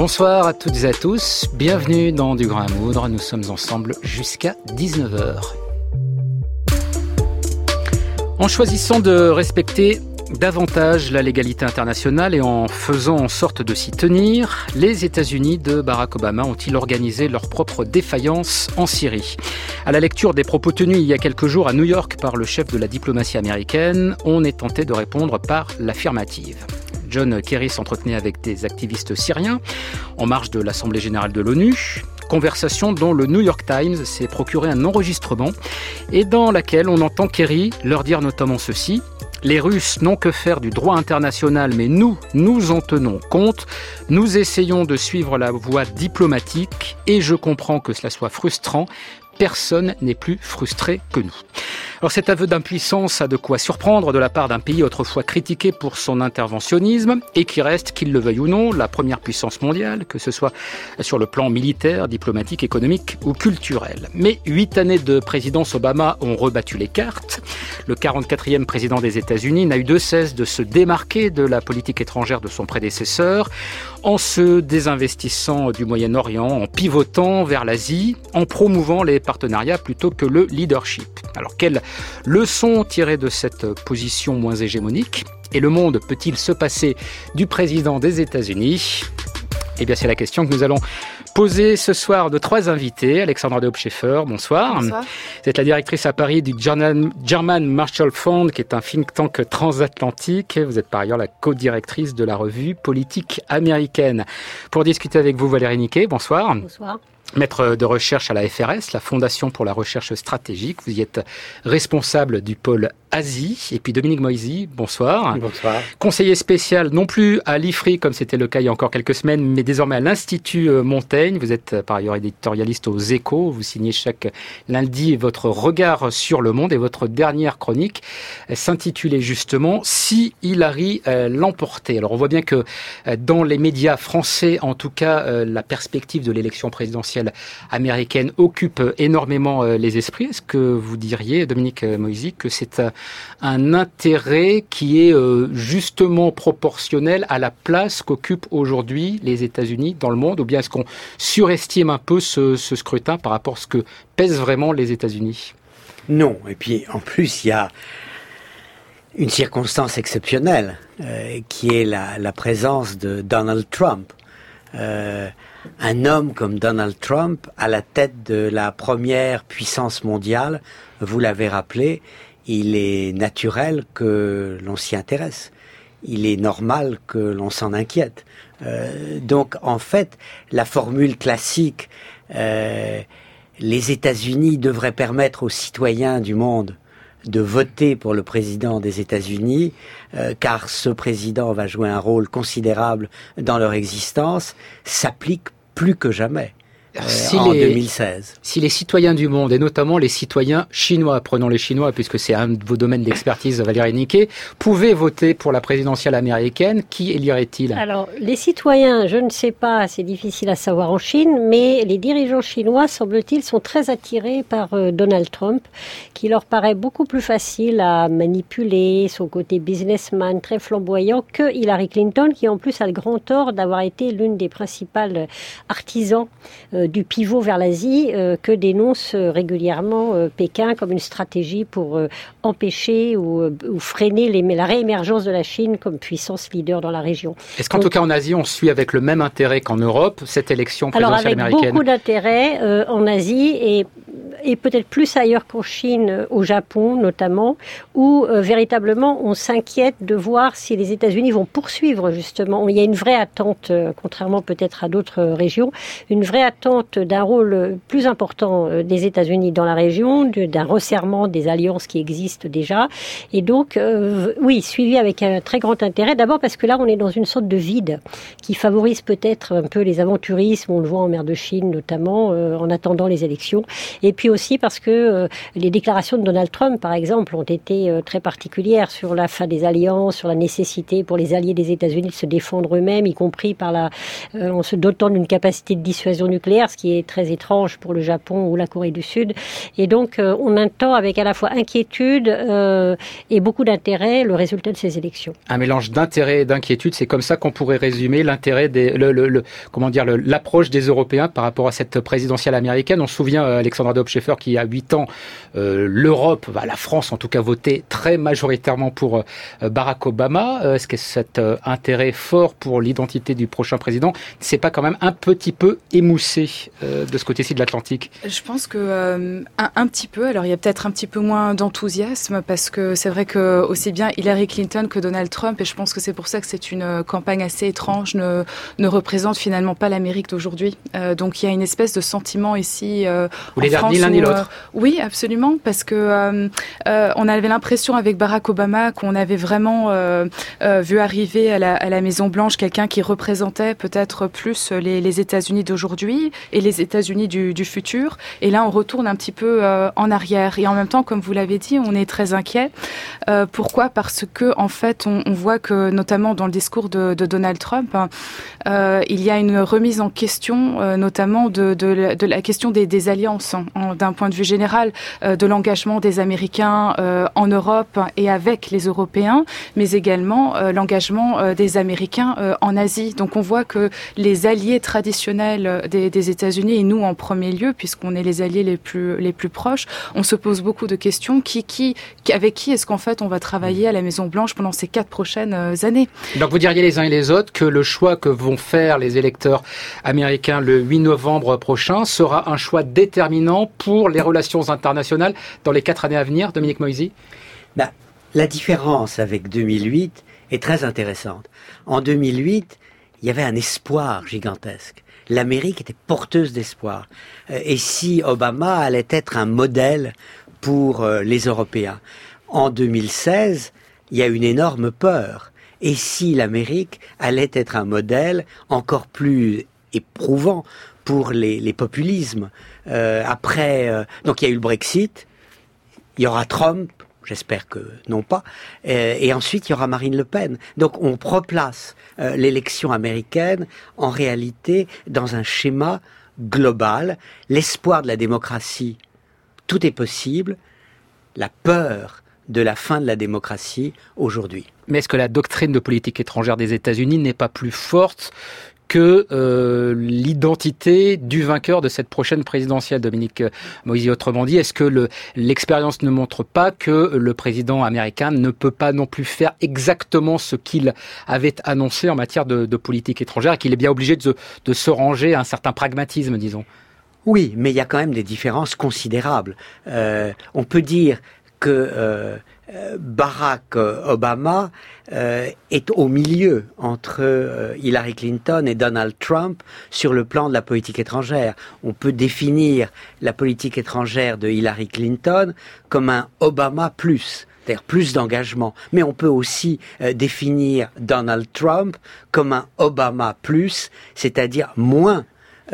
Bonsoir à toutes et à tous, bienvenue dans Du Grain à Moudre, nous sommes ensemble jusqu'à 19h. En choisissant de respecter davantage la légalité internationale et en faisant en sorte de s'y tenir, les États-Unis de Barack Obama ont-ils organisé leur propre défaillance en Syrie ? À la lecture des propos tenus il y a quelques jours à New York par le chef de la diplomatie américaine, on est tenté de répondre par l'affirmative. John Kerry s'entretenait avec des activistes syriens en marge de l'Assemblée générale de l'ONU. Conversation dont le New York Times s'est procuré un enregistrement et dans laquelle on entend Kerry leur dire notamment ceci: « Les Russes n'ont que faire du droit international, mais nous en tenons compte. Nous essayons de suivre la voie diplomatique et je comprends que cela soit frustrant. Personne n'est plus frustré que nous. » Alors cet aveu d'impuissance a de quoi surprendre de la part d'un pays autrefois critiqué pour son interventionnisme et qui reste, qu'il le veuille ou non, la première puissance mondiale, que ce soit sur le plan militaire, diplomatique, économique ou culturel. Mais 8 années de présidence Obama ont rebattu les cartes. Le 44e président des États-Unis n'a eu de cesse de se démarquer de la politique étrangère de son prédécesseur en se désinvestissant du Moyen-Orient, en pivotant vers l'Asie, en promouvant les partenariats plutôt que le leadership. Alors quelle leçon tirer de cette position moins hégémonique ? Et le monde peut-il se passer du président des États-Unis ? Eh bien c'est la question que nous allons poser ce soir de 3 invités. Alexandra de Hauptscheffer, bonsoir. Bonsoir. Vous êtes la directrice à Paris du German Marshall Fund, qui est un think tank transatlantique. Vous êtes par ailleurs la co-directrice de la revue Politique américaine. Pour discuter avec vous, Valérie Niquet, bonsoir. Bonsoir. Maître de recherche à la FRS, la Fondation pour la recherche stratégique. Vous y êtes responsable du pôle Asie. Et puis Dominique Moisy, bonsoir. Bonsoir. Conseiller spécial, non plus à l'IFRI, comme c'était le cas il y a encore quelques semaines, mais désormais à l'Institut Montaigne. Vous êtes par ailleurs éditorialiste aux Échos. Vous signez chaque lundi votre regard sur le monde et votre dernière chronique s'intitulait justement « Si Hillary l'emportait ». Alors on voit bien que dans les médias français, en tout cas, la perspective de l'élection présidentielle américaine occupe énormément les esprits. Est-ce que vous diriez, Dominique Moisy, que c'est un intérêt qui est justement proportionnel à la place qu'occupent aujourd'hui les États-Unis dans le monde, ou bien est-ce qu'on surestime un peu ce scrutin par rapport à ce que pèsent vraiment les États-Unis ? Non, et puis en plus il y a une circonstance exceptionnelle qui est la présence de Donald Trump. Un homme comme Donald Trump à la tête de la première puissance mondiale, vous l'avez rappelé, il est naturel que l'on s'y intéresse. Il est normal que l'on s'en inquiète. Donc en fait, la formule classique, les États-Unis devraient permettre aux citoyens du monde de voter pour le président des États-Unis, car ce président va jouer un rôle considérable dans leur existence, s'applique plus que jamais. En 2016. Si les citoyens du monde, et notamment les citoyens chinois, prenons les Chinois puisque c'est un de vos domaines d'expertise, Valérie Niquet, pouvaient voter pour la présidentielle américaine, qui élirait-il ? Alors, les citoyens, je ne sais pas, c'est difficile à savoir en Chine, mais les dirigeants chinois, semble-t-il, sont très attirés par Donald Trump, qui leur paraît beaucoup plus facile à manipuler, son côté businessman très flamboyant, que Hillary Clinton, qui en plus a le grand tort d'avoir été l'une des principales artisans du pivot vers l'Asie que dénonce régulièrement Pékin comme une stratégie pour empêcher ou freiner la réémergence de la Chine comme puissance leader dans la région. Est-ce qu'en tout cas en Asie, on suit avec le même intérêt qu'en Europe cette élection présidentielle américaine ? Alors avec beaucoup d'intérêt en Asie et peut-être plus ailleurs qu'en Chine, au Japon notamment, où véritablement on s'inquiète de voir si les États-Unis vont poursuivre justement. Il y a une vraie attente, contrairement peut-être à d'autres régions, une vraie attente d'un rôle plus important des États-Unis dans la région, d'un resserrement des alliances qui existent déjà. Et donc, oui, suivi avec un très grand intérêt. D'abord parce que là, on est dans une sorte de vide qui favorise peut-être un peu les aventurismes. On le voit en mer de Chine notamment, en attendant les élections. Et puis aussi parce que les déclarations de Donald Trump, par exemple, ont été très particulières sur la fin des alliances, sur la nécessité pour les alliés des États-Unis de se défendre eux-mêmes, y compris en se dotant d'une capacité de dissuasion nucléaire, ce qui est très étrange pour le Japon ou la Corée du Sud. Et donc, on attend avec à la fois inquiétude et beaucoup d'intérêt le résultat de ces élections. Un mélange d'intérêt et d'inquiétude, c'est comme ça qu'on pourrait résumer l'intérêt l'approche des Européens par rapport à cette présidentielle américaine. On se souvient, Alexandra Dobscheffer, qui il y a 8 ans, l'Europe, la France en tout cas, votait très majoritairement pour Barack Obama. Est-ce que cet intérêt fort pour l'identité du prochain président, c'est pas quand même un petit peu émoussé de ce côté-ci de l'Atlantique? Je pense que un petit peu. Alors il y a peut-être un petit peu moins d'enthousiasme parce que c'est vrai que aussi bien Hillary Clinton que Donald Trump, et je pense que c'est pour ça que c'est une campagne assez étrange, ne représente finalement pas l'Amérique d'aujourd'hui. Donc il y a une espèce de sentiment ici Vous voulez dire ni l'un ni l'autre? Oui, absolument, parce que on avait l'impression avec Barack Obama qu'on avait vraiment vu arriver à la Maison Blanche quelqu'un qui représentait peut-être plus les États-Unis d'aujourd'hui et les États-Unis du futur. Et là, on retourne un petit peu en arrière. Et en même temps, comme vous l'avez dit, on est très inquiet. Pourquoi ? Parce que en fait, on voit que notamment dans le discours de Donald Trump, il y a une remise en question, notamment de la question des alliances, d'un point de vue général, de l'engagement des Américains en Europe et avec les Européens, mais également l'engagement des Américains en Asie. Donc on voit que les alliés traditionnels des États-Unis, et nous en premier lieu, puisqu'on est les alliés les plus proches, on se pose beaucoup de questions. Avec qui est-ce qu'en fait on va travailler à la Maison-Blanche pendant ces 4 prochaines années? Donc vous diriez les uns et les autres que le choix que vont faire les électeurs américains le 8 novembre prochain sera un choix déterminant pour les relations internationales dans les 4 années à venir, Dominique Moisy? La différence avec 2008 est très intéressante. En 2008, il y avait un espoir gigantesque. L'Amérique était porteuse d'espoir. Et si Obama allait être un modèle pour les Européens. En 2016, il y a une énorme peur. Et si l'Amérique allait être un modèle encore plus éprouvant pour les populismes. Donc il y a eu le Brexit, il y aura Trump, j'espère que non pas, et ensuite il y aura Marine Le Pen. Donc on replace l'élection américaine en réalité dans un schéma global, l'espoir de la démocratie, tout est possible, la peur de la fin de la démocratie aujourd'hui. Mais est-ce que la doctrine de politique étrangère des États-Unis n'est pas plus forte que l'identité du vainqueur de cette prochaine présidentielle, Dominique Moisy? Autrement dit, est-ce que l'expérience ne montre pas que le président américain ne peut pas non plus faire exactement ce qu'il avait annoncé en matière de politique étrangère et qu'il est bien obligé de se ranger à un certain pragmatisme, disons? Oui, mais il y a quand même des différences considérables. On peut dire que Barack Obama est au milieu entre Hillary Clinton et Donald Trump sur le plan de la politique étrangère. On peut définir la politique étrangère de Hillary Clinton comme un Obama plus, c'est-à-dire plus d'engagement. Mais on peut aussi définir Donald Trump comme un Obama plus, c'est-à-dire moins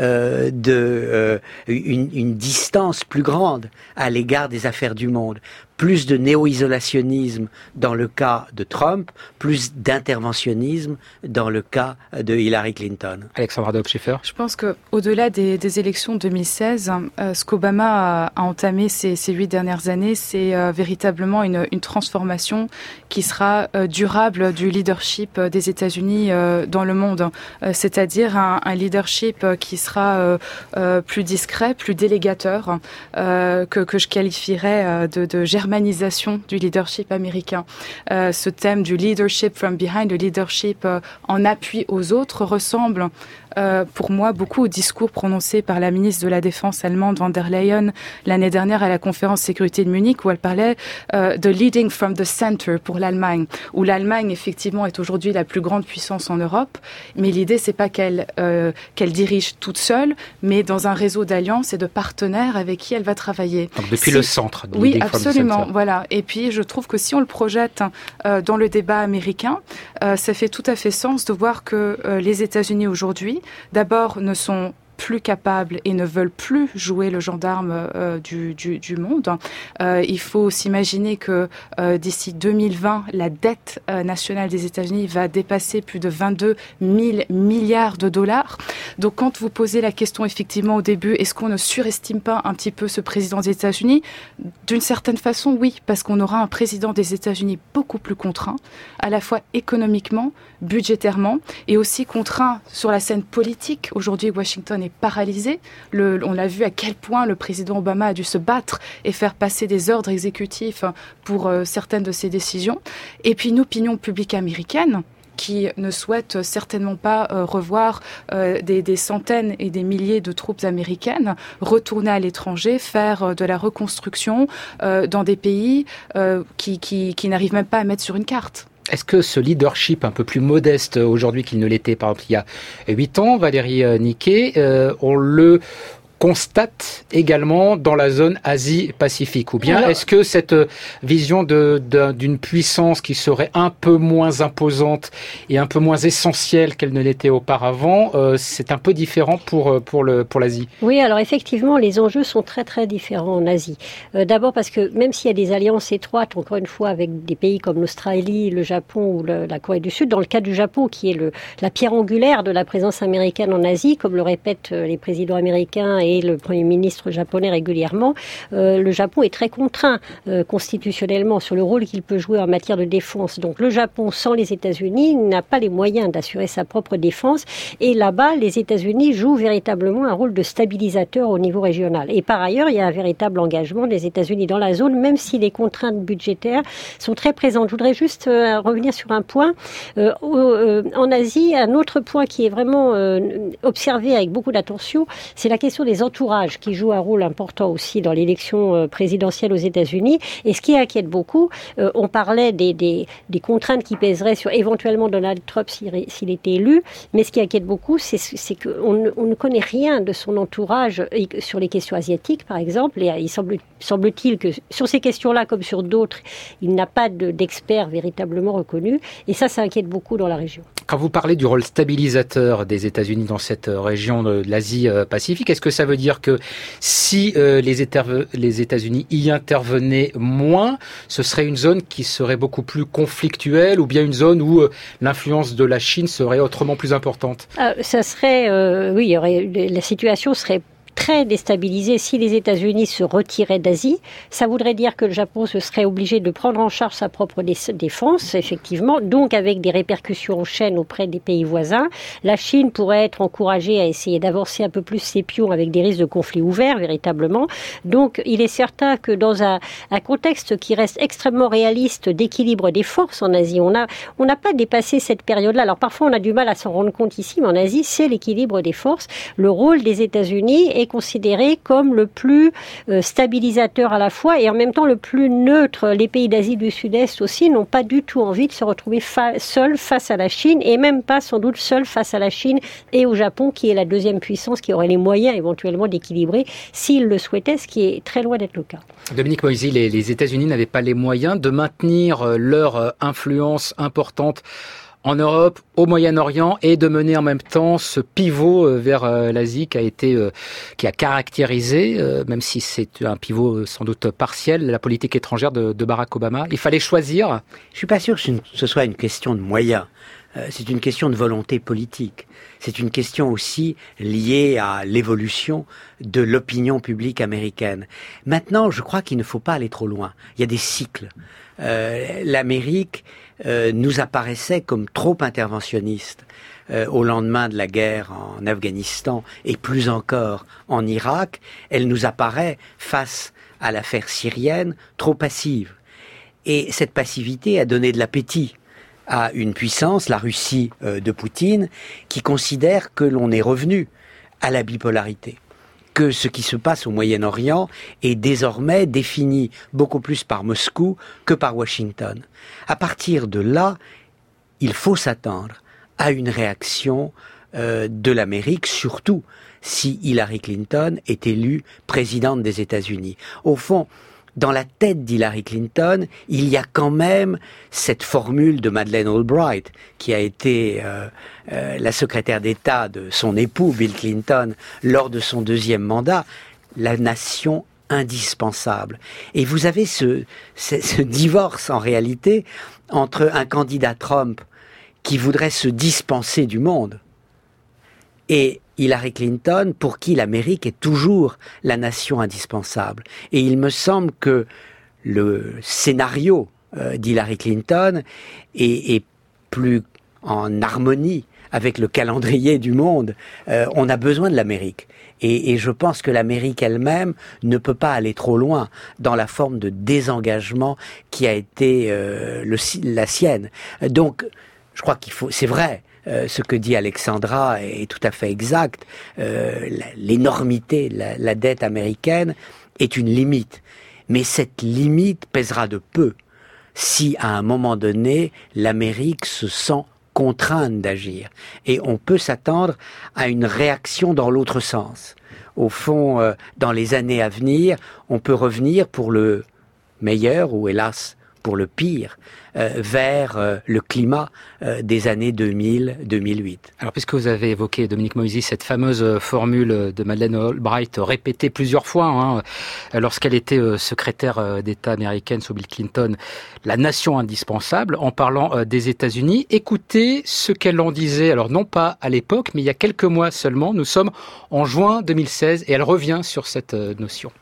une distance plus grande à l'égard des affaires du monde. Plus de néo-isolationnisme dans le cas de Trump, plus d'interventionnisme dans le cas de Hillary Clinton. Alexandra Dobscheffer. Je pense qu'au-delà des élections 2016, ce qu'Obama a entamé ces 8 dernières années, c'est véritablement une transformation qui sera durable du leadership des États-Unis dans le monde. C'est-à-dire un leadership qui sera plus discret, plus délégateur, que je qualifierais de germanisation du leadership américain. Ce thème du leadership from behind, le leadership en appui aux autres, ressemble pour moi beaucoup au discours prononcé par la ministre de la Défense allemande von der Leyen l'année dernière à la conférence sécurité de Munich, où elle parlait de leading from the center pour l'Allemagne, où l'Allemagne effectivement est aujourd'hui la plus grande puissance en Europe, mais l'idée c'est pas qu'elle dirige toute seule, mais dans un réseau d'alliances et de partenaires avec qui elle va travailler. Donc depuis le centre. Oui, absolument. Voilà. Et puis je trouve que si on le projette dans le débat américain, ça fait tout à fait sens de voir que les États-Unis aujourd'hui, d'abord, ne sont plus capables et ne veulent plus jouer le gendarme du monde. Il faut s'imaginer que d'ici 2020, la dette nationale des États-Unis va dépasser plus de 22 000 milliards de dollars. Donc quand vous posez la question effectivement au début, est-ce qu'on ne surestime pas un petit peu ce président des États-Unis ? D'une certaine façon, oui, parce qu'on aura un président des États-Unis beaucoup plus contraint, à la fois économiquement, budgétairement, et aussi contraint sur la scène politique. Aujourd'hui, Washington est paralysé. On a vu à quel point le président Obama a dû se battre et faire passer des ordres exécutifs pour certaines de ses décisions. Et puis une opinion publique américaine qui ne souhaite certainement pas revoir des centaines et des milliers de troupes américaines retourner à l'étranger, faire de la reconstruction dans des pays qui n'arrivent même pas à mettre sur une carte. Est-ce que ce leadership un peu plus modeste aujourd'hui qu'il ne l'était, par exemple, il y a 8 ans, Valérie Niquet, on le constate également dans la zone Asie-Pacifique? Ou bien est-ce que cette vision d'une puissance qui serait un peu moins imposante et un peu moins essentielle qu'elle ne l'était auparavant, c'est un peu différent pour l'Asie? Oui, alors effectivement, les enjeux sont très très différents en Asie. D'abord parce que même s'il y a des alliances étroites, encore une fois, avec des pays comme l'Australie, le Japon ou la Corée du Sud, dans le cas du Japon, qui est la pierre angulaire de la présence américaine en Asie, comme le répètent les présidents américains et le Premier ministre japonais régulièrement, le Japon est très contraint constitutionnellement sur le rôle qu'il peut jouer en matière de défense. Donc le Japon, sans les États-Unis, n'a pas les moyens d'assurer sa propre défense. Et là-bas, les États-Unis jouent véritablement un rôle de stabilisateur au niveau régional. Et par ailleurs, il y a un véritable engagement des États-Unis dans la zone, même si les contraintes budgétaires sont très présentes. Je voudrais juste revenir sur un point. En Asie, un autre point qui est vraiment observé avec beaucoup d'attention, c'est la question des entourages qui jouent un rôle important aussi dans l'élection présidentielle aux États-Unis. Et ce qui inquiète beaucoup, on parlait des contraintes qui pèseraient sur éventuellement Donald Trump s'il était élu, mais ce qui inquiète beaucoup, c'est qu'on ne connaît rien de son entourage sur les questions asiatiques, par exemple. Et il semble-t-il que sur ces questions-là, comme sur d'autres, il n'a pas d'experts véritablement reconnus. Et ça inquiète beaucoup dans la région. Quand vous parlez du rôle stabilisateur des États-Unis dans cette région de l'Asie-Pacifique, est-ce que ça veut dire que si les États-Unis y intervenaient moins, ce serait une zone qui serait beaucoup plus conflictuelle, ou bien une zone où l'influence de la Chine serait autrement plus importante? Ça serait, oui, la situation serait très déstabilisé si les États-Unis se retiraient d'Asie. Ça voudrait dire que le Japon se serait obligé de prendre en charge sa propre défense, effectivement, donc avec des répercussions en chaîne auprès des pays voisins. La Chine pourrait être encouragée à essayer d'avancer un peu plus ses pions avec des risques de conflits ouverts, véritablement. Donc, il est certain que dans un contexte qui reste extrêmement réaliste d'équilibre des forces en Asie, on n'a pas dépassé cette période-là. Alors, parfois, on a du mal à s'en rendre compte ici, mais en Asie, c'est l'équilibre des forces. Le rôle des États-Unis est considéré comme le plus stabilisateur à la fois et en même temps le plus neutre. Les pays d'Asie du Sud-Est aussi n'ont pas du tout envie de se retrouver seuls face à la Chine et même pas sans doute seuls face à la Chine et au Japon qui est la deuxième puissance qui aurait les moyens éventuellement d'équilibrer s'ils le souhaitaient, ce qui est très loin d'être le cas. Dominique Moisy, les États-Unis n'avaient pas les moyens de maintenir leur influence importante en Europe, au Moyen-Orient, et de mener en même temps ce pivot vers l'Asie qui a caractérisé, même si c'est un pivot sans doute partiel, la politique étrangère de Barack Obama. Il fallait choisir. Je suis pas sûr que ce soit une question de moyens. C'est une question de volonté politique. C'est une question aussi liée à l'évolution de l'opinion publique américaine. Maintenant, je crois qu'il ne faut pas aller trop loin. Il y a des cycles. L'Amérique nous apparaissait comme trop interventionniste au lendemain de la guerre en Afghanistan et plus encore en Irak. Elle nous apparaît, face à l'affaire syrienne, trop passive. Et cette passivité a donné de l'appétit à une puissance, la Russie de Poutine, qui considère que l'on est revenu à la bipolarité, que ce qui se passe au Moyen-Orient est désormais défini beaucoup plus par Moscou que par Washington. À partir de là, il faut s'attendre à une réaction de l'Amérique, surtout si Hillary Clinton est élue présidente des États-Unis. Au fond, dans la tête d'Hillary Clinton, il y a quand même cette formule de Madeleine Albright, qui a été la secrétaire d'État de son époux Bill Clinton lors de son 2e mandat, la nation indispensable. Et vous avez ce divorce en réalité entre un candidat Trump qui voudrait se dispenser du monde et Hillary Clinton, pour qui l'Amérique est toujours la nation indispensable. Et il me semble que le scénario d'Hillary Clinton est plus en harmonie avec le calendrier du monde. On a besoin de l'Amérique. Et je pense que l'Amérique elle-même ne peut pas aller trop loin dans la forme de désengagement qui a été la sienne. Donc, je crois c'est vrai, ce que dit Alexandra est tout à fait exact. L'énormité, la dette américaine est une limite. Mais cette limite pèsera de peu si, à un moment donné, l'Amérique se sent contrainte d'agir. Et on peut s'attendre à une réaction dans l'autre sens. Au fond, dans les années à venir, on peut revenir pour le meilleur ou hélas pour le pire vers le climat des années 2000-2008. Alors puisque vous avez évoqué, Dominique Moïsi, cette fameuse formule de Madeleine Albright répétée plusieurs fois lorsqu'elle était secrétaire d'État américaine sous Bill Clinton, la nation indispensable, en parlant des États-Unis, écoutez ce qu'elle en disait, alors non pas à l'époque, mais il y a quelques mois seulement, nous sommes en juin 2016, et elle revient sur cette notion.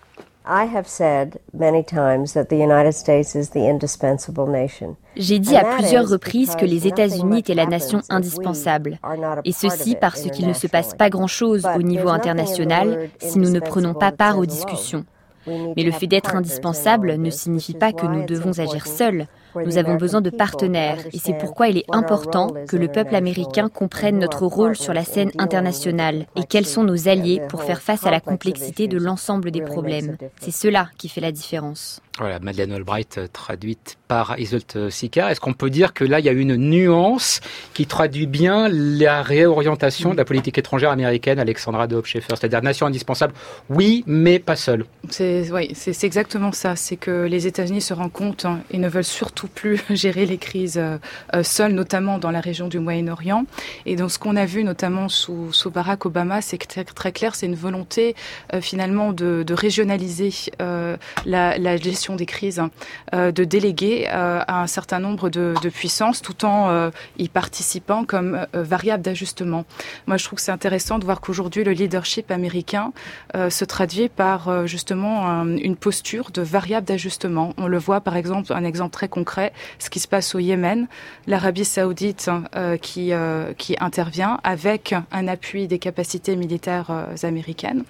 J'ai dit à plusieurs reprises que les États-Unis étaient la nation indispensable, et ceci parce qu'il ne se passe pas grand-chose au niveau international si nous ne prenons pas part aux discussions. Mais le fait d'être indispensable ne signifie pas que nous devons agir seuls. Nous avons besoin de partenaires et c'est pourquoi il est important que le peuple américain comprenne notre rôle sur la scène internationale et quels sont nos alliés pour faire face à la complexité de l'ensemble des problèmes. C'est cela qui fait la différence. Voilà, Madeleine Albright traduite par Iseult Sicard. Est-ce qu'on peut dire que là, il y a une nuance qui traduit bien la réorientation de la politique étrangère américaine, Alexandra de Hoppe-Scheffer, c'est-à-dire nation indispensable, oui, mais pas seule. C'est exactement ça. C'est que les États-Unis se rendent compte et ne veulent surtout plus gérer les crises seuls, notamment dans la région du Moyen-Orient. Et donc, ce qu'on a vu notamment sous Barack Obama, c'est très clair, c'est une volonté finalement de régionaliser la gestion des crises, de déléguer à un certain nombre de puissances tout en y participant comme variable d'ajustement. Moi, je trouve que c'est intéressant de voir qu'aujourd'hui, le leadership américain se traduit par justement une posture de variable d'ajustement. On le voit par exemple, un exemple très concret, ce qui se passe au Yémen, l'Arabie Saoudite qui intervient avec un appui des capacités militaires américaines.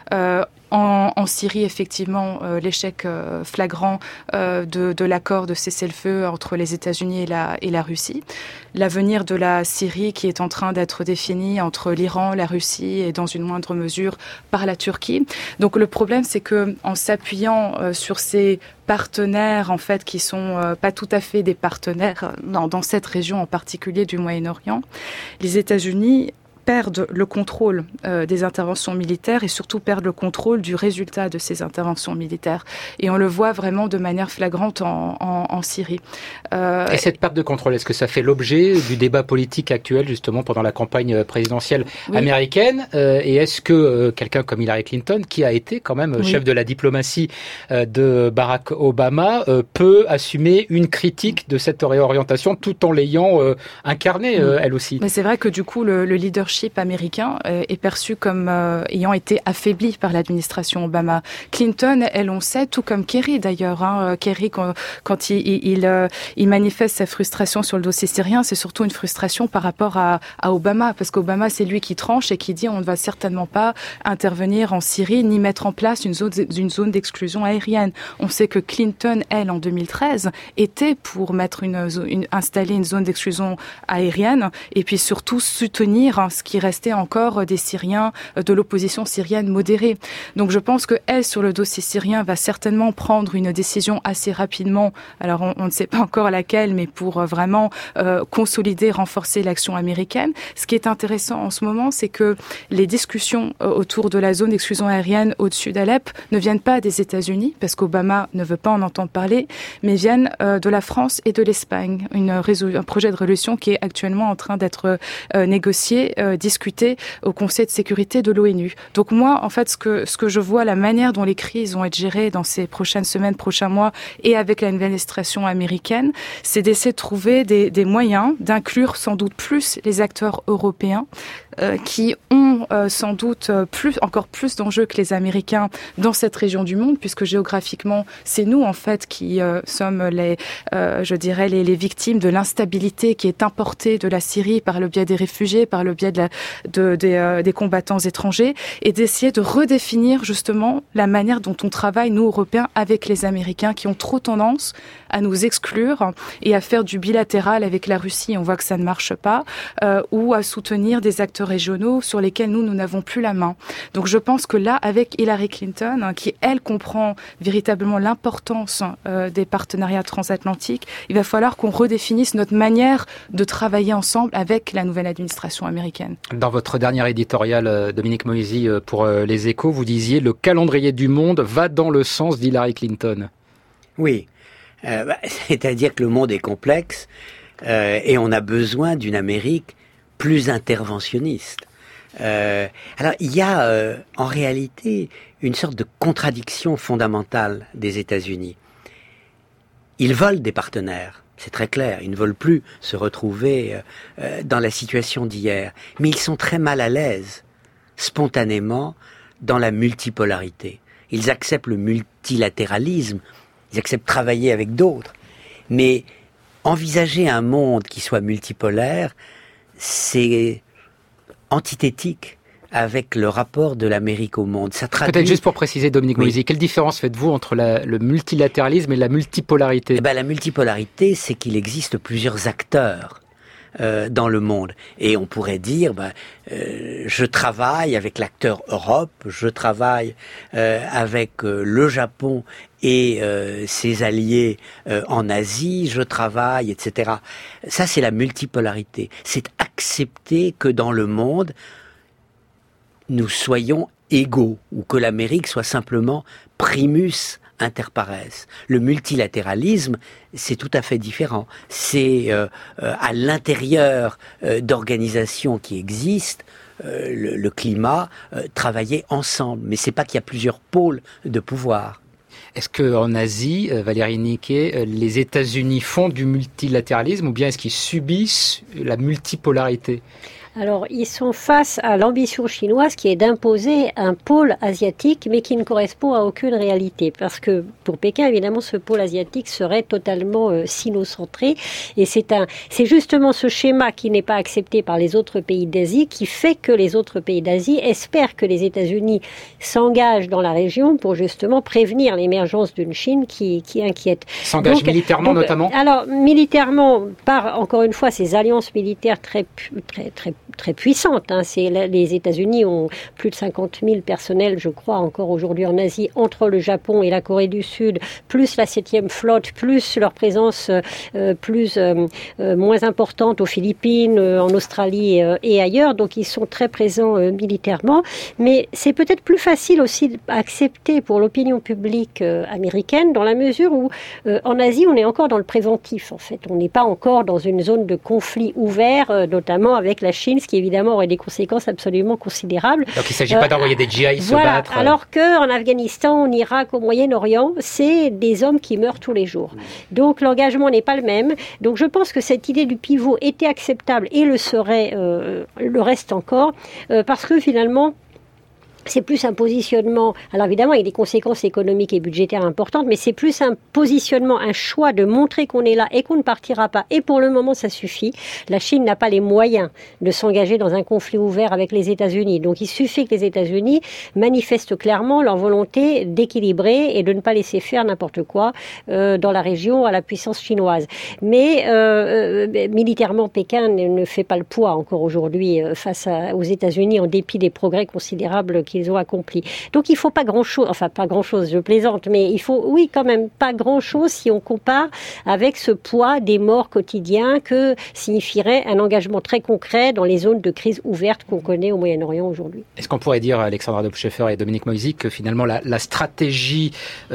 En Syrie, effectivement, l'échec flagrant de l'accord de cessez-le-feu entre les États-Unis et la Russie. L'avenir de la Syrie qui est en train d'être défini entre l'Iran, la Russie et dans une moindre mesure par la Turquie. Donc le problème, c'est que en s'appuyant sur ces partenaires en fait qui sont pas tout à fait des partenaires dans cette région en particulier du Moyen-Orient, les États-Unis perdent le contrôle des interventions militaires et surtout perdent le contrôle du résultat de ces interventions militaires. Et on le voit vraiment de manière flagrante en Syrie. Et cette perte de contrôle, est-ce que ça fait l'objet du débat politique actuel justement pendant la campagne présidentielle américaine et est-ce que quelqu'un comme Hillary Clinton, qui a été quand même chef de la diplomatie de Barack Obama, peut assumer une critique de cette réorientation tout en l'ayant incarnée elle aussi? Mais c'est vrai que du coup le leadership américain est perçu comme ayant été affaibli par l'administration Obama. Clinton, elle, on sait, tout comme Kerry d'ailleurs. Kerry, quand il manifeste sa frustration sur le dossier syrien, c'est surtout une frustration par rapport à Obama, parce qu'Obama, c'est lui qui tranche et qui dit on ne va certainement pas intervenir en Syrie ni mettre en place une zone d'exclusion aérienne. On sait que Clinton, elle, en 2013, était pour mettre installer une zone d'exclusion aérienne et puis surtout soutenir ce parce qu'il restait encore des Syriens, de l'opposition syrienne modérée. Donc je pense qu'elle, sur le dossier syrien, va certainement prendre une décision assez rapidement. Alors on ne sait pas encore laquelle, mais pour vraiment consolider, renforcer l'action américaine. Ce qui est intéressant en ce moment, c'est que les discussions autour de la zone d'exclusion aérienne au-dessus d'Alep ne viennent pas des États-Unis, parce qu'Obama ne veut pas en entendre parler, mais viennent de la France et de l'Espagne. Un projet de résolution qui est actuellement en train d'être négocié, discuté au Conseil de sécurité de l'ONU. Donc moi, en fait, ce que je vois, la manière dont les crises vont être gérées dans ces prochaines semaines, prochains mois, et avec la nouvelle administration américaine, c'est d'essayer de trouver des moyens d'inclure sans doute plus les acteurs européens qui ont sans doute encore plus d'enjeux que les Américains dans cette région du monde, puisque géographiquement, c'est nous en fait qui sommes les victimes de l'instabilité qui est importée de la Syrie par le biais des réfugiés, par le biais des combattants étrangers, et d'essayer de redéfinir justement la manière dont on travaille, nous Européens, avec les Américains qui ont trop tendance à nous exclure et à faire du bilatéral avec la Russie, on voit que ça ne marche pas, ou à soutenir des acteurs régionaux sur lesquels nous n'avons plus la main. Donc je pense que là, avec Hillary Clinton, qui elle comprend véritablement l'importance des partenariats transatlantiques, il va falloir qu'on redéfinisse notre manière de travailler ensemble avec la nouvelle administration américaine. Dans votre dernier éditorial, Dominique Moïsi, pour Les Échos, vous disiez « Le calendrier du monde va dans le sens d'Hillary Clinton ». Oui, c'est-à-dire que le monde est complexe et on a besoin d'une Amérique plus interventionniste. Alors, il y a en réalité une sorte de contradiction fondamentale des États-Unis. Ils veulent des partenaires, c'est très clair, ils ne veulent plus se retrouver dans la situation d'hier, mais ils sont très mal à l'aise, spontanément, dans la multipolarité. Ils acceptent le multilatéralisme, ils acceptent de travailler avec d'autres, mais envisager un monde qui soit multipolaire, c'est antithétique avec le rapport de l'Amérique au monde. Ça traduit... Peut-être juste pour préciser, Dominique Moïsi, quelle différence faites-vous entre le multilatéralisme et la multipolarité ? La multipolarité, c'est qu'il existe plusieurs acteurs dans le monde. Et on pourrait dire, je travaille avec l'acteur Europe, je travaille avec le Japon et ses alliés en Asie, je travaille, etc. Ça, c'est la multipolarité. C'est accepter que dans le monde, nous soyons égaux, ou que l'Amérique soit simplement primus inter pares. Le multilatéralisme, c'est tout à fait différent. C'est à l'intérieur d'organisations qui existent, le climat, travailler ensemble. Mais c'est pas qu'il y a plusieurs pôles de pouvoir. Est-ce qu'en Asie, Valérie Niquet, les États-Unis font du multilatéralisme ou bien est-ce qu'ils subissent la multipolarité ? Alors, ils sont face à l'ambition chinoise qui est d'imposer un pôle asiatique, mais qui ne correspond à aucune réalité. Parce que pour Pékin, évidemment, ce pôle asiatique serait totalement sino-centré. Et c'est justement ce schéma qui n'est pas accepté par les autres pays d'Asie qui fait que les autres pays d'Asie espèrent que les États-Unis s'engagent dans la région pour justement prévenir l'émergence d'une Chine qui inquiète. S'engagent militairement notamment ? Alors, militairement, par, encore une fois, ces alliances militaires très puissantes. C'est les États-Unis ont plus de 50 000 personnels, je crois, encore aujourd'hui en Asie, entre le Japon et la Corée du Sud, plus la 7e flotte, plus leur présence moins importante aux Philippines, en Australie et ailleurs. Donc, ils sont très présents militairement. Mais c'est peut-être plus facile aussi à accepter pour l'opinion publique américaine, dans la mesure où, en Asie, on est encore dans le préventif, en fait. On n'est pas encore dans une zone de conflit ouvert, notamment avec la Chine, ce qui évidemment aurait des conséquences absolument considérables. Donc il ne s'agit pas d'envoyer des GI se battre. Alors qu'en Afghanistan, en Irak, au Moyen-Orient, c'est des hommes qui meurent tous les jours. Donc l'engagement n'est pas le même. Donc je pense que cette idée du pivot était acceptable et le serait, le reste encore, parce que finalement, c'est plus un positionnement, alors évidemment il y a des conséquences économiques et budgétaires importantes, mais c'est plus un positionnement, un choix de montrer qu'on est là et qu'on ne partira pas. Et pour le moment ça suffit. La Chine n'a pas les moyens de s'engager dans un conflit ouvert avec les États-Unis. Donc il suffit que les États-Unis manifestent clairement leur volonté d'équilibrer et de ne pas laisser faire n'importe quoi dans la région à la puissance chinoise. Mais militairement, Pékin ne fait pas le poids encore aujourd'hui face aux États-Unis en dépit des progrès considérables qu'ils ont accompli. Donc il ne faut pas grand-chose, je plaisante, mais il faut, oui, quand même pas grand-chose si on compare avec ce poids des morts quotidiens que signifierait un engagement très concret dans les zones de crise ouvertes qu'on connaît au Moyen-Orient aujourd'hui. Est-ce qu'on pourrait dire, Alexandra Dobscheffer et Dominique Moisy, que finalement la stratégie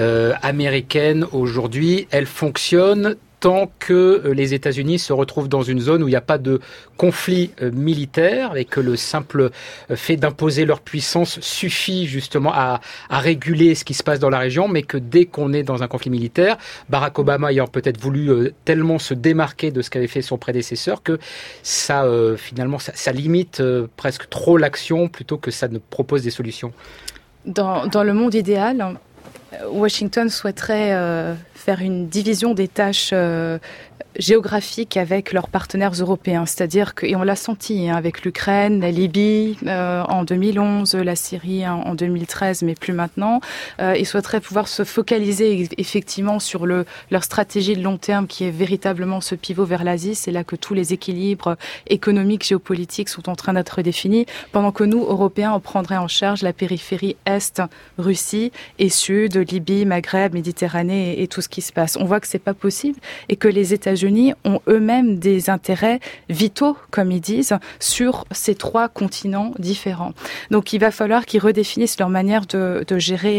américaine aujourd'hui, elle fonctionne tant que les États-Unis se retrouvent dans une zone où il n'y a pas de conflit militaire et que le simple fait d'imposer leur puissance suffit justement à réguler ce qui se passe dans la région, mais que dès qu'on est dans un conflit militaire, Barack Obama ayant peut-être voulu tellement se démarquer de ce qu'avait fait son prédécesseur que ça finalement ça limite presque trop l'action plutôt que ça ne propose des solutions. Dans le monde idéal, Washington souhaiterait faire une division des tâches géographiques avec leurs partenaires européens, c'est-à-dire que, et on l'a senti avec l'Ukraine, la Libye en 2011, la Syrie en 2013, mais plus maintenant, ils souhaiteraient pouvoir se focaliser effectivement sur leur stratégie de long terme qui est véritablement ce pivot vers l'Asie. C'est là que tous les équilibres économiques, géopolitiques sont en train d'être définis, pendant que nous, Européens, on prendrait en charge la périphérie Est, Russie, et Sud, Libye, Maghreb, Méditerranée et tout ce qui se passe. On voit que c'est pas possible et que les États-Unis ont eux-mêmes des intérêts vitaux, comme ils disent, sur ces 3 continents différents. Donc il va falloir qu'ils redéfinissent leur manière de gérer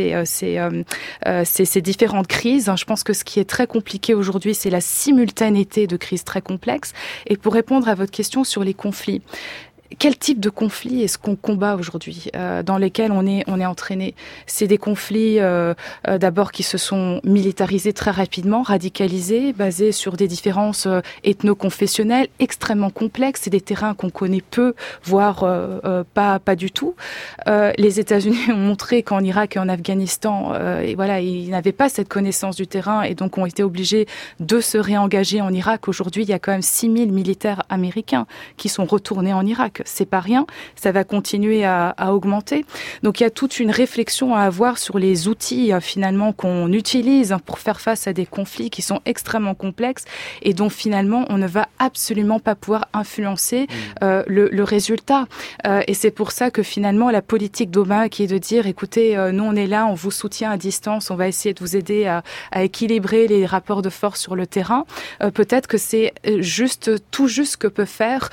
ces différentes crises. Je pense que ce qui est très compliqué aujourd'hui, c'est la simultanéité de crises très complexes. Et pour répondre à votre question sur les conflits, quel type de conflit est-ce qu'on combat aujourd'hui, dans lesquels on est entraîné? C'est des conflits d'abord qui se sont militarisés très rapidement, radicalisés, basés sur des différences ethno-confessionnelles extrêmement complexes. C'est des terrains qu'on connaît peu, voire pas du tout. Les États-Unis ont montré qu'en Irak et en Afghanistan, ils n'avaient pas cette connaissance du terrain et donc ont été obligés de se réengager en Irak. Aujourd'hui, il y a quand même 6000 militaires américains qui sont retournés en Irak. C'est pas rien, ça va continuer à augmenter. Donc il y a toute une réflexion à avoir sur les outils finalement qu'on utilise pour faire face à des conflits qui sont extrêmement complexes et dont finalement on ne va absolument pas pouvoir influencer le résultat. Et c'est pour ça que finalement la politique d'Obama qui est de dire écoutez, nous on est là, on vous soutient à distance, on va essayer de vous aider à équilibrer les rapports de force sur le terrain. Peut-être que c'est tout juste ce que peuvent faire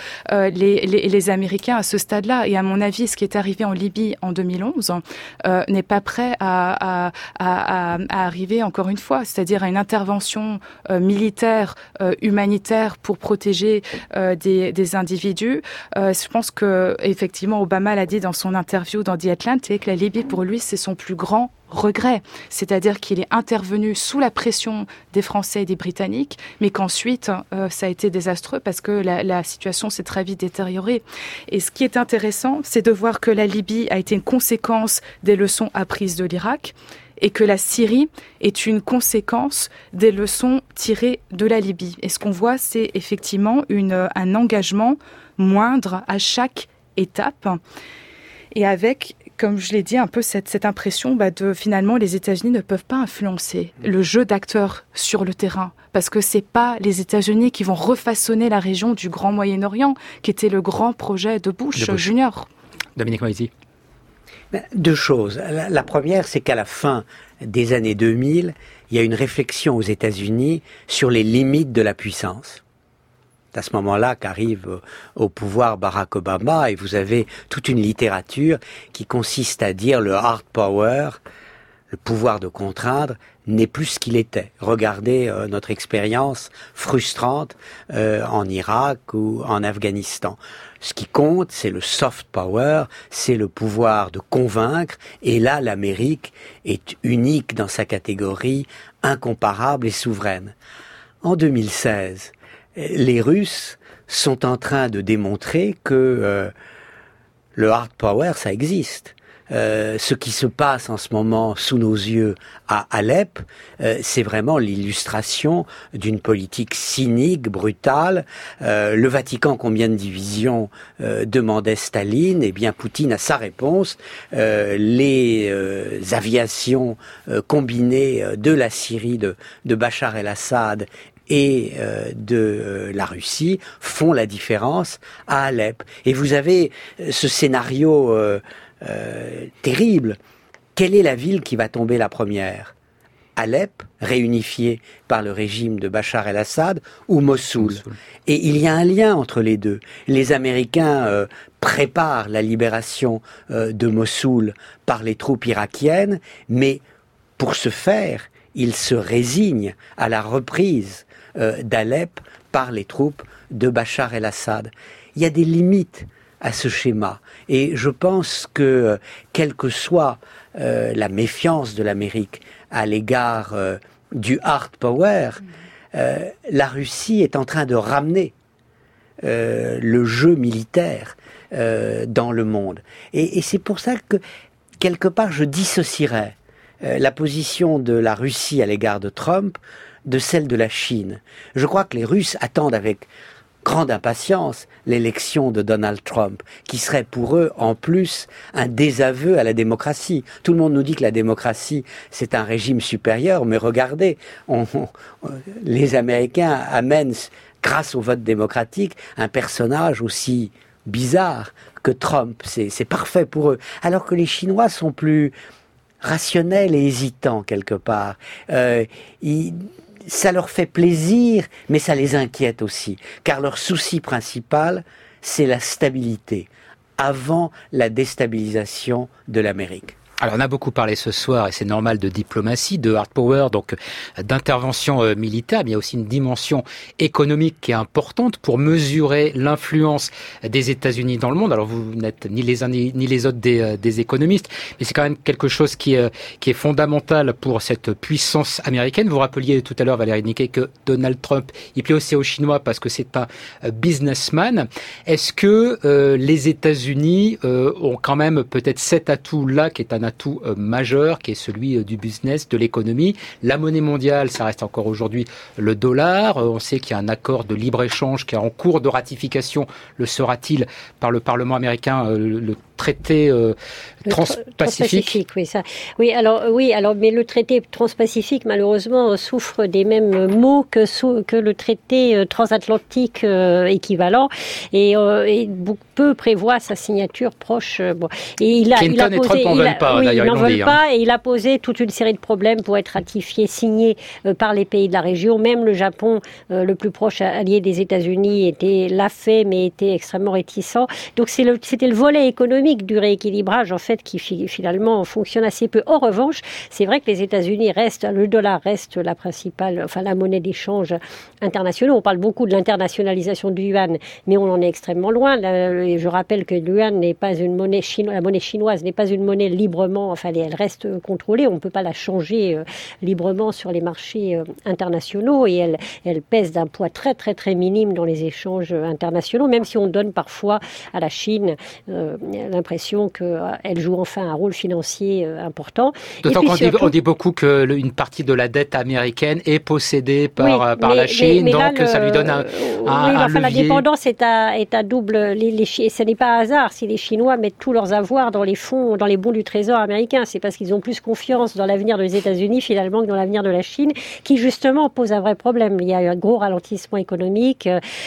les Américains à ce stade-là. Et à mon avis, ce qui est arrivé en Libye en 2011 n'est pas prêt à arriver encore une fois, c'est-à-dire à une intervention militaire, humanitaire pour protéger des individus. Je pense que effectivement, Obama l'a dit dans son interview dans The Atlantic, la Libye pour lui c'est son plus grand regret, c'est-à-dire qu'il est intervenu sous la pression des Français et des Britanniques, mais qu'ensuite ça a été désastreux parce que la situation s'est très vite détériorée. Et ce qui est intéressant, c'est de voir que la Libye a été une conséquence des leçons apprises de l'Irak et que la Syrie est une conséquence des leçons tirées de la Libye. Et ce qu'on voit, c'est effectivement un engagement moindre à chaque étape et avec, comme je l'ai dit, un peu cette impression de finalement les États-Unis ne peuvent pas influencer le jeu d'acteurs sur le terrain parce que c'est pas les États-Unis qui vont refaçonner la région du Grand Moyen-Orient qui était le grand projet de Bush Junior. Dominique Moisy. 2 choses. La première, c'est qu'à la fin des années 2000, il y a une réflexion aux États-Unis sur les limites de la puissance. C'est à ce moment-là qu'arrive au pouvoir Barack Obama et vous avez toute une littérature qui consiste à dire le hard power, le pouvoir de contraindre, n'est plus ce qu'il était. Regardez notre expérience frustrante en Irak ou en Afghanistan. Ce qui compte, c'est le soft power, c'est le pouvoir de convaincre, et là, l'Amérique est unique dans sa catégorie, incomparable et souveraine. En 2016, les Russes sont en train de démontrer que le hard power, ça existe. ce qui se passe en ce moment sous nos yeux à Alep, c'est vraiment l'illustration d'une politique cynique, brutale. Le Vatican, combien de divisions demandait Staline? Eh bien, Poutine a sa réponse. Les aviations combinées de la Syrie, de Bachar el-Assad et de la Russie font la différence à Alep. Et vous avez ce scénario terrible. Quelle est la ville qui va tomber la première? Alep, réunifiée par le régime de Bachar el-Assad, ou Mossoul. Et il y a un lien entre les deux. Les Américains préparent la libération de Mossoul par les troupes irakiennes, mais pour ce faire, ils se résignent à la reprise d'Alep par les troupes de Bachar el-Assad. Il y a des limites à ce schéma. Et je pense que, quelle que soit la méfiance de l'Amérique à l'égard du hard power, la Russie est en train de ramener le jeu militaire dans le monde. Et c'est pour ça que, quelque part, je dissocierais la position de la Russie à l'égard de Trump de celle de la Chine. Je crois que les Russes attendent avec grande impatience l'élection de Donald Trump, qui serait pour eux, en plus, un désaveu à la démocratie. Tout le monde nous dit que la démocratie, c'est un régime supérieur, mais regardez, les Américains amènent, grâce au vote démocratique, un personnage aussi bizarre que Trump. C'est parfait pour eux. Alors que les Chinois sont plus rationnels et hésitants, quelque part. Ça leur fait plaisir, mais ça les inquiète aussi, car leur souci principal, c'est la stabilité, avant la déstabilisation de l'Amérique. Alors on a beaucoup parlé ce soir, et c'est normal, de diplomatie, de hard power, donc d'intervention militaire, mais il y a aussi une dimension économique qui est importante pour mesurer l'influence des États-Unis dans le monde. Alors vous n'êtes ni les uns ni les autres des économistes, mais c'est quand même quelque chose qui est fondamental pour cette puissance américaine. Vous rappeliez tout à l'heure, Valérie Niquet, que Donald Trump, il plaît aussi aux Chinois parce que c'est un businessman. Est-ce que les États-Unis ont quand même peut-être cet atout-là, qui est un atout majeur, qui est celui du business, de l'économie? La monnaie mondiale, ça reste encore aujourd'hui le dollar. On sait qu'il y a un accord de libre-échange qui est en cours de ratification. Le sera-t-il par le Parlement américain, le traité transpacifique? Oui, mais le traité transpacifique, malheureusement, souffre des mêmes maux que le traité transatlantique équivalent, et peu prévoit sa signature proche. Et Clinton et Trump n'en veulent pas. Ils n'en veulent pas, et il a posé toute une série de problèmes pour être ratifié, signé par les pays de la région. Même le Japon, le plus proche allié des États-Unis, l'a fait, mais était extrêmement réticent. Donc c'était le volet économique du rééquilibrage, en fait, qui finalement fonctionne assez peu. En revanche, c'est vrai que les États-Unis le dollar reste la principale, la monnaie d'échange internationale. On parle beaucoup de l'internationalisation du yuan, mais on en est extrêmement loin. Je rappelle que le yuan n'est pas une monnaie chinoise, la monnaie chinoise n'est pas une monnaie librement, elle reste contrôlée. On ne peut pas la changer librement sur les marchés internationaux, et elle pèse d'un poids très très très minime dans les échanges internationaux, même si on donne parfois à la Chine l'impression qu'elle joue enfin un rôle financier important. D'autant qu'on dit beaucoup qu'une partie de la dette américaine est possédée par la Chine, donc ça lui donne un levier. La dépendance est à double. Ce n'est pas un hasard si les Chinois mettent tous leurs avoirs dans les fonds, dans les bons du Trésor américain. C'est parce qu'ils ont plus confiance dans l'avenir des États-Unis finalement que dans l'avenir de la Chine, qui justement pose un vrai problème. Il y a eu un gros ralentissement économique,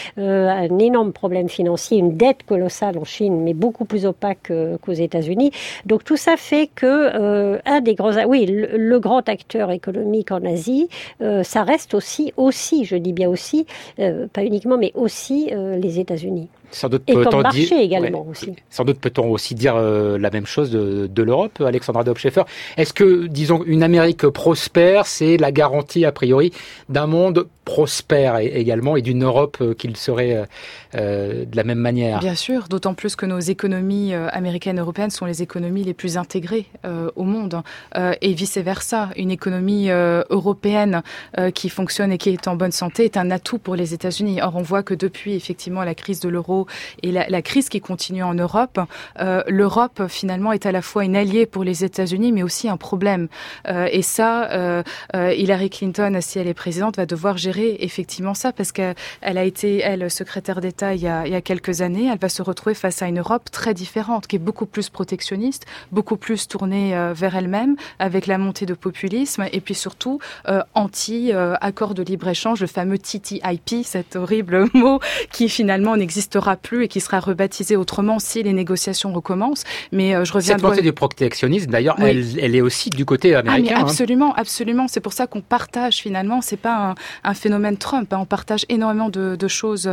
un énorme problème financier, une dette colossale en Chine, mais beaucoup plus opaque qu'aux États-Unis. Donc tout ça fait que le grand acteur économique en Asie, ça reste aussi, je dis bien aussi, pas uniquement, mais aussi les États-Unis. Sans doute et comme marché également aussi. Sans doute peut-on aussi dire la même chose de l'Europe, Alexandra Dobscheffer. Est-ce que, disons, une Amérique prospère, c'est la garantie a priori d'un monde prospère également, et d'une Europe qui le serait de la même manière? Bien sûr, d'autant plus que nos économies américaines et européennes sont les économies les plus intégrées au monde, et vice-versa. Une économie européenne qui fonctionne et qui est en bonne santé est un atout pour les États-Unis. Or, on voit que depuis effectivement la crise de l'euro mondiaux et la crise qui continue en Europe, l'Europe finalement est à la fois une alliée pour les États-Unis, mais aussi un problème. Et ça, Hillary Clinton, si elle est présidente, va devoir gérer effectivement ça, parce qu'elle a été, elle, secrétaire d'État il y a quelques années. Elle va se retrouver face à une Europe très différente, qui est beaucoup plus protectionniste, beaucoup plus tournée vers elle-même, avec la montée de populisme, et puis surtout anti-accord de libre-échange, le fameux TTIP, cet horrible mot qui finalement n'existera plus et qui sera rebaptisé autrement si les négociations recommencent. Mais je reviens. Cette montée du protectionnisme, d'ailleurs, oui. elle est aussi du côté américain. Absolument, absolument. C'est pour ça qu'on partage finalement. C'est pas un phénomène Trump. On partage énormément de choses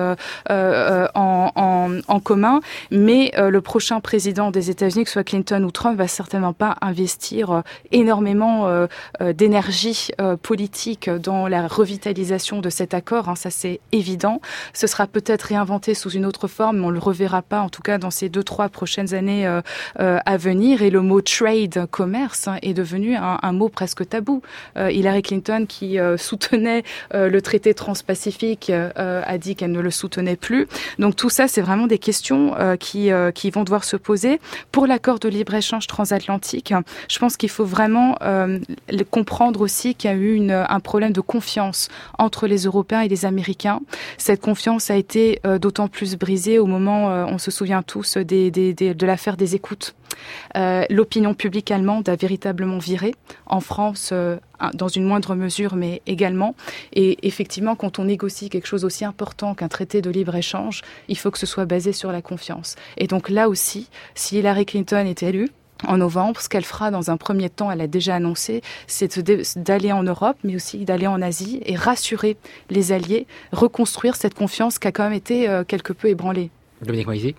en commun. Mais le prochain président des États-Unis, que ce soit Clinton ou Trump, va certainement pas investir énormément d'énergie politique dans la revitalisation de cet accord. Ça, c'est évident. Ce sera peut-être réinventé sous une autre forme, mais on le reverra pas, en tout cas, dans ces 2-3 prochaines années à venir. Et le mot trade, commerce, est devenu un mot presque tabou. Hillary Clinton, qui soutenait le traité transpacifique, a dit qu'elle ne le soutenait plus. Donc tout ça, c'est vraiment des questions qui vont devoir se poser. Pour l'accord de libre-échange transatlantique, je pense qu'il faut vraiment comprendre aussi qu'il y a eu un problème de confiance entre les Européens et les Américains. Cette confiance a été d'autant plus brisée au moment, on se souvient tous, de l'affaire des écoutes. L'opinion publique allemande a véritablement viré, en France dans une moindre mesure, mais également. Et effectivement, quand on négocie quelque chose aussi important qu'un traité de libre-échange, il faut que ce soit basé sur la confiance. Et donc là aussi, si Hillary Clinton est élue en novembre, ce qu'elle fera dans un premier temps, elle a déjà annoncé, c'est d'aller en Europe, mais aussi d'aller en Asie et rassurer les alliés, reconstruire cette confiance qui a quand même été quelque peu ébranlée. Dominique Moïse.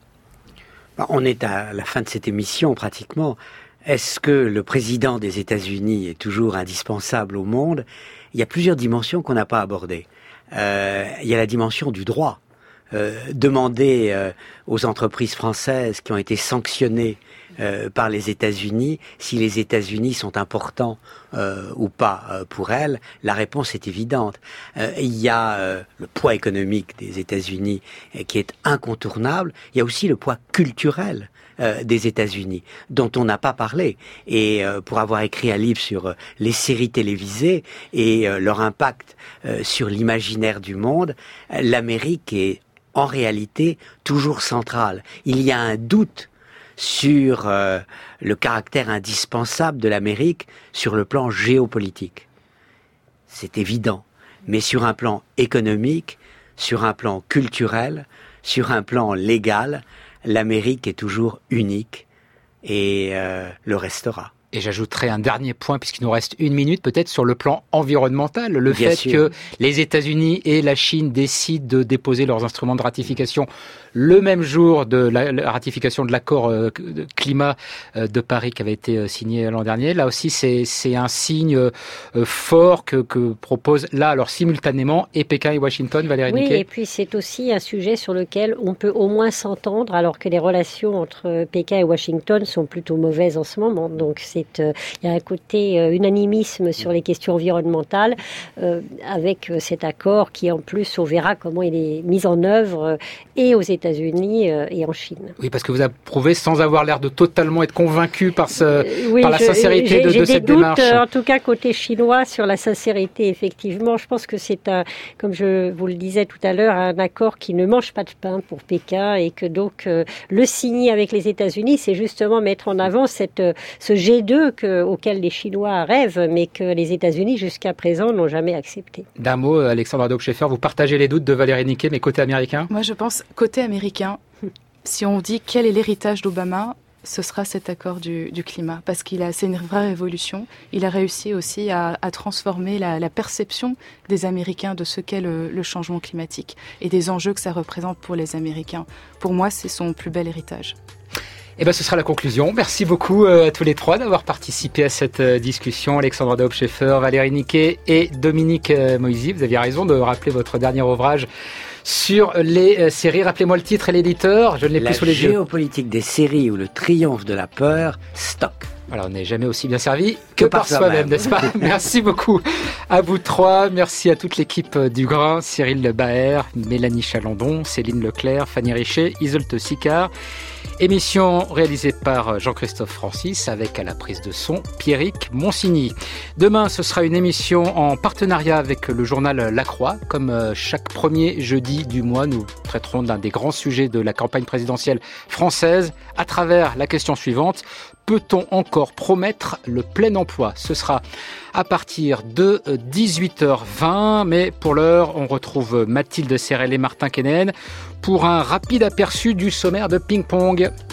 On est à la fin de cette émission pratiquement. Est-ce que le président des États-Unis est toujours indispensable au monde ? Il y a plusieurs dimensions qu'on n'a pas abordées. Il y a la dimension du droit. Demander aux entreprises françaises qui ont été sanctionnées par les États-Unis si les États-Unis sont importants ou pas pour elles, la réponse est évidente. Il y a le poids économique des États-Unis qui est incontournable. Il y a aussi le poids culturel des États-Unis, dont on n'a pas parlé. Et pour avoir écrit un livre sur les séries télévisées et leur impact sur l'imaginaire du monde, l'Amérique est en réalité toujours centrale. Il y a un doute sur le caractère indispensable de l'Amérique sur le plan géopolitique. C'est évident. Mais sur un plan économique, sur un plan culturel, sur un plan légal, l'Amérique est toujours unique et le restera. Et j'ajouterai un dernier point, puisqu'il nous reste 1 minute, peut-être sur le plan environnemental. Le Bien fait sûr. que les États-Unis et la Chine décident de déposer leurs instruments de ratification le même jour de la ratification de l'accord climat de Paris qui avait été signé l'an dernier. Là aussi, c'est un signe fort que proposent là, alors simultanément, et Pékin et Washington, Valérie Niquet. Oui, et puis c'est aussi un sujet sur lequel on peut au moins s'entendre, alors que les relations entre Pékin et Washington sont plutôt mauvaises en ce moment. Donc il y a un côté unanimisme sur les questions environnementales avec cet accord qui en plus on verra comment il est mis en œuvre et aux États-Unis et en Chine. Oui, parce que vous approuvez sans avoir l'air de totalement être convaincu par la sincérité de cette démarche. J'ai des doutes, en tout cas côté chinois, sur la sincérité. Effectivement, je pense que c'est comme je vous le disais tout à l'heure, un accord qui ne mange pas de pain pour Pékin et que donc le signer avec les États-Unis, c'est justement mettre en avant ce G2 auquel les Chinois rêvent, mais que les États-Unis jusqu'à présent n'ont jamais accepté. D'un mot, Alexandra Dock-Scheffer, vous partagez les doutes de Valérie Niquet, mais côté américain ? Moi, je pense côté américain, si on dit quel est l'héritage d'Obama, ce sera cet accord du climat, parce c'est une vraie révolution. Il a réussi aussi à transformer la perception des Américains de ce qu'est le changement climatique et des enjeux que ça représente pour les Américains. Pour moi, c'est son plus bel héritage. Et ce sera la conclusion. Merci beaucoup à tous les trois d'avoir participé à cette discussion. Alexandra Daub-Scheffer, Valérie Niquet et Dominique Moisy. Vous aviez raison de rappeler votre dernier ouvrage sur les séries. Rappelez-moi le titre et l'éditeur. Je ne l'ai plus sous les yeux. La géopolitique des séries ou le triomphe de la peur, Stock. Alors, on n'est jamais aussi bien servi que par soi-même, n'est-ce pas? Merci beaucoup à vous trois. Merci à toute l'équipe du Grain, Cyril Baer, Mélanie Chalandon, Céline Leclerc, Fanny Richet, Iseult Sicard. Émission réalisée par Jean-Christophe Francis avec à la prise de son Pierrick Monsigny. Demain, ce sera une émission en partenariat avec le journal La Croix. Comme chaque premier jeudi du mois, nous traiterons d'un des grands sujets de la campagne présidentielle française à travers la question suivante. Peut-on encore promettre le plein emploi? Ce sera à partir de 18h20, mais pour l'heure, on retrouve Mathilde Serrel et Martin Kennen pour un rapide aperçu du sommaire de Ping Pong.